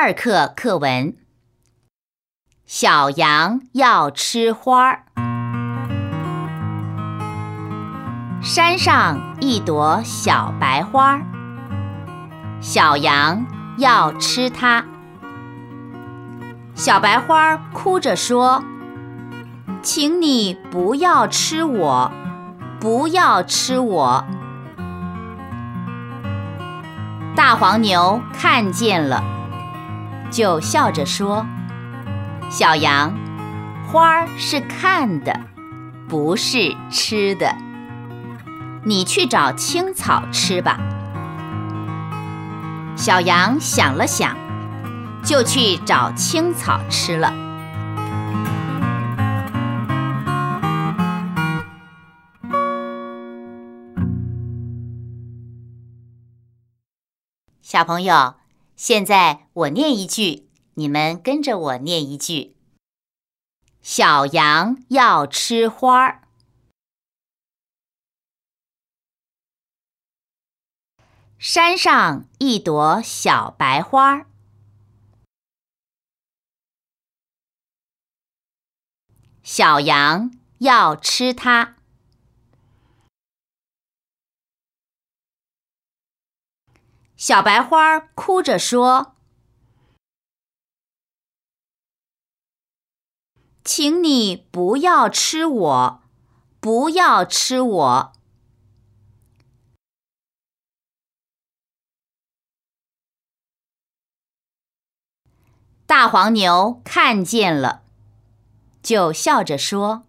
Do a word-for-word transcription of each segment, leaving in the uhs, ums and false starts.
二课课文：小羊要吃花儿。山上一朵小白花，小羊要吃它。小白花哭着说：请你不要吃我，不要吃我。大黄牛看见了，就笑着说：小羊，花是看的，不是吃的。你去找青草吃吧。小羊想了想，就去找青草吃了。小朋友，现在我念一句，你们跟着我念一句。小羊要吃花。山上一朵小白花，小羊要吃它。小白花哭着说：请你不要吃我，不要吃我。大黄牛看见了，就笑着说：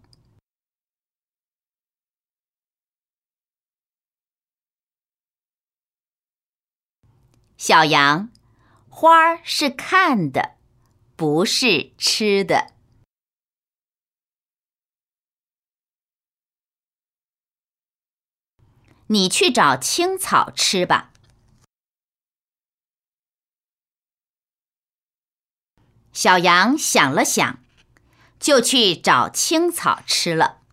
小羊，花是看的，不是吃的。你去找青草吃吧。小羊想了想，就去找青草吃了。